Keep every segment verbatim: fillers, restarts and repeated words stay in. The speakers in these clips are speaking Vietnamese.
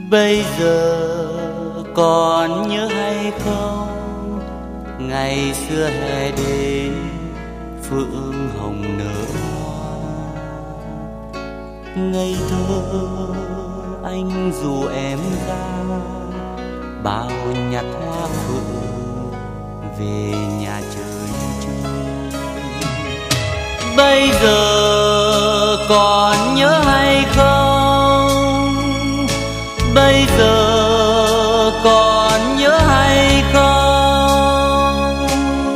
Bây giờ còn nhớ hay không, ngày xưa hè đến phượng hồng nở hoa. Ngây thơ anh dù em ra bao nhặt hoa phượng về nhà trời chơi. Bây giờ còn nhớ hay không, bây giờ còn nhớ hay không?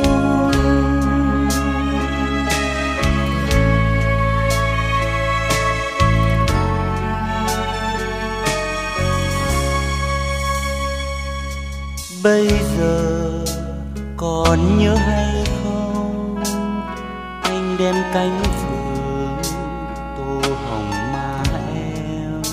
Bây giờ còn nhớ hay không, anh đem cánh phượng tô hồng má em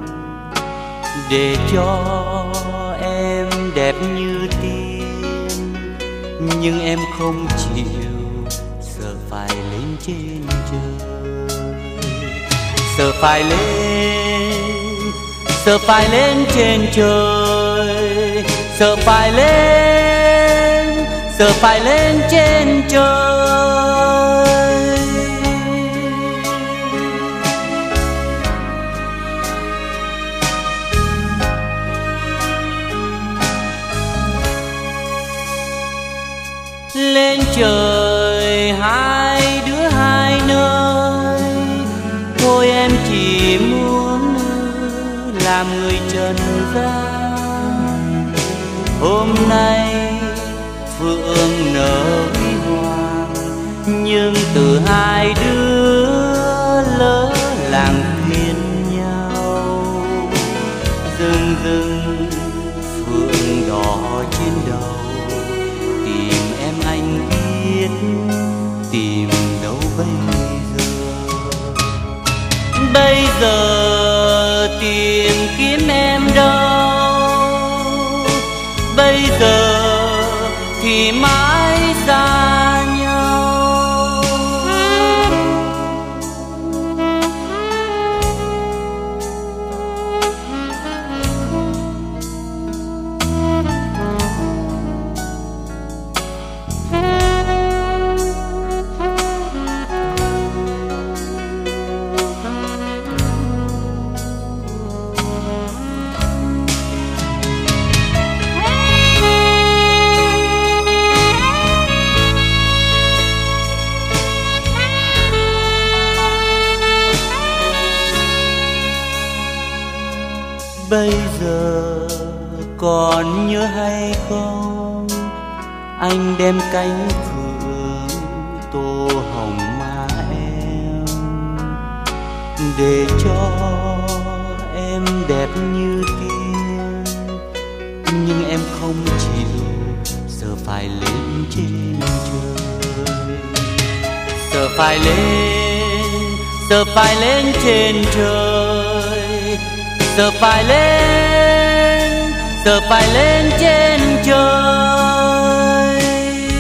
để cho em đẹp như tiên. Nhưng em không chịu, sợ phải lên trên trời, sợ phải lên, sợ phải lên trên trời, sợ phải lên, sợ phải lên trên trời. Lên trời hai đứa hai nơi, thôi em chỉ muốn làm người trần gian. Hôm nay phượng nở huy hoàng, nhưng từ hai đứa lỡ làng khuyên nhau. Rừng rừng phượng đỏ trên đầu, tìm em anh biết tìm đâu bây giờ. Bây giờ tìm kiếm em đâu, bây giờ thì mãi xa nhau. Bây giờ còn nhớ hay không, anh đem cánh phượng tô hồng má em để cho em đẹp như tiên. Nhưng em không chịu, sợ phải lên trên trời, sợ phải lên, sợ phải lên trên trời, sợ phải lên, sợ phải lên trên trời.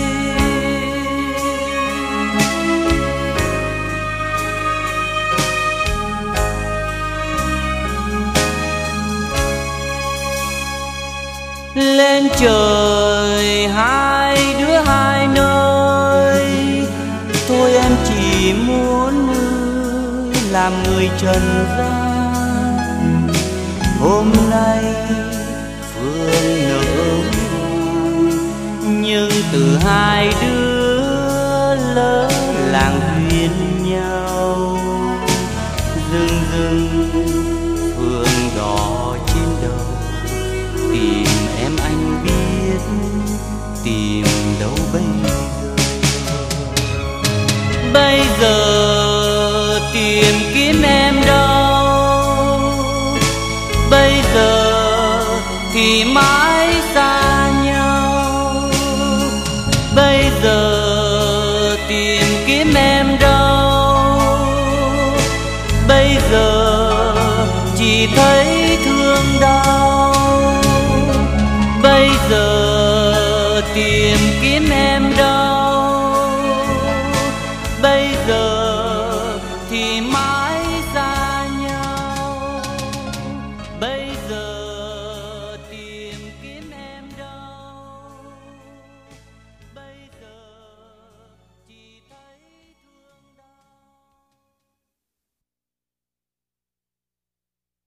Lên trời hai đứa hai nơi, thôi em chỉ muốn làm người trần gian. Hôm nay phượng nở hoa, nhưng từ hai đứa lỡ làng khuyên nhau. Rừng rừng phượng đỏ trên đầu, tìm em anh biết tìm đâu bây giờ. Bây giờ tìm kiếm em đâu, bây giờ thì mãi xa nhau. Bây giờ tìm kiếm em đâu, bây giờ chỉ thấy thương đau. Bây giờ tìm kiếm em đâu, bây giờ